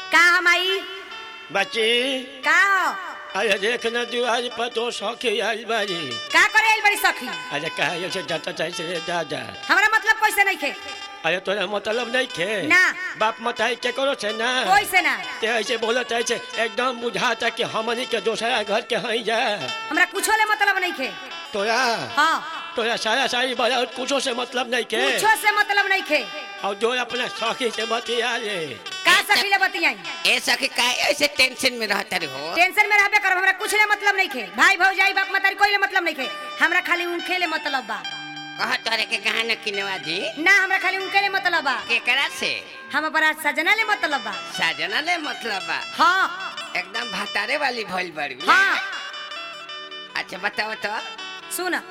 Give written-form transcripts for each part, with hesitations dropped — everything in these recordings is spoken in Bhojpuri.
का हम आई बच्ची का हो अरे देख न दुआर पर तो सखी आई बारी। का करे आइल बड़ी सखी? अरे कहा ऐसे जाता चाहिए रे दादा। हमरा मतलब कैसे नहीं खे? अरे तोरा मतलब नहीं खे ना बाप मताई के करो से ना कोई से ना। ते ऐसे बोलत ऐसे एकदम बुझाता कि हमनी के दूसरा घर के हई जा। हमरा कुछो ले मतलब नहीं खे। तोरा हाँ तोरा सारा सारी बड़ा कुछो से मतलब नहीं के कुछो से मतलब नहीं खे। और जो अपने सखी से बतिया ले का सखी ले बतियाई? ए सखी का ऐसे टेंशन में रहता रे हो? टेंशन में रहबे करब। हमरा कुछ ले मतलब नहीं खे। भाई भौजाई बाप मतारी कोई ले मतलब नहीं खे। हमरा खाली उनके ले मतलब बा। कहा तोरे के गहना किनवा दी ना हमरा खाली उनके ले मतलब बा। केकरा से? हम अपना सजना ले मतलब बा। साजना ले मतलब बा। हाँ एकदम भातारे वाली भइल बड़ी। हाँ अच्छा बताओ तो सुन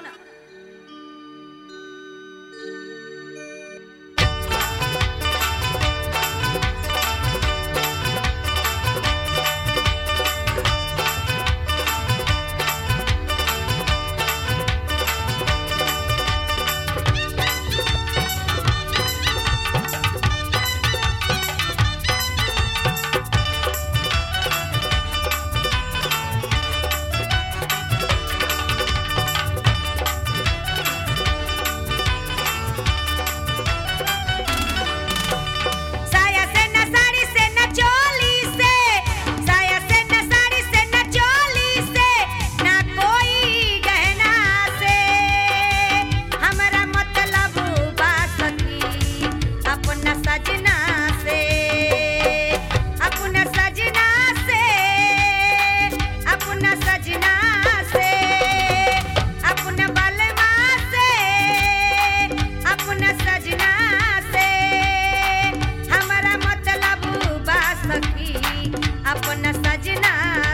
अपना सजना